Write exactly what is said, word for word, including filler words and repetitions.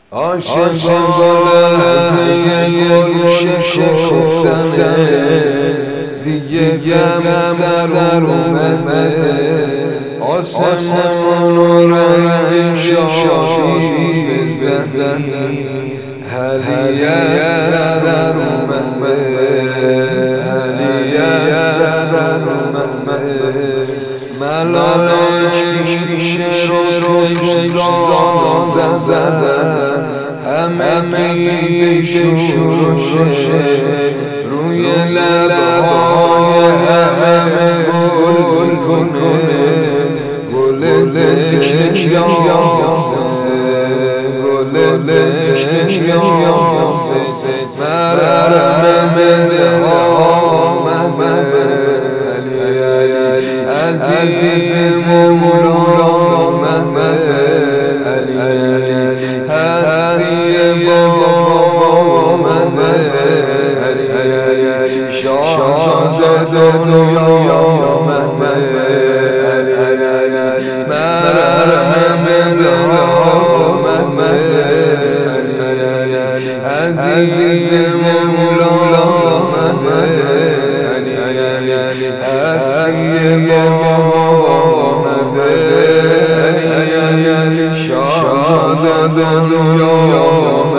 عاشق با لحظه گوش شکفتنه دیگه گم سر اومده آسمان و رنگ شادی بزنی هلی از سر اومده هلی از سر اومده ملائک پیش رو روزان زدن همه بیشوشه روی لبهای همه گل کنه گل ذکر یاسه گل ذکر یاسه مرم دل آمده عزیز مولا آمده هستی بابا آمده شاهزاده دنیا آمده مرهم دل آمده عزیز مولا آمده هستی بابا آمده شاهزاده دنیا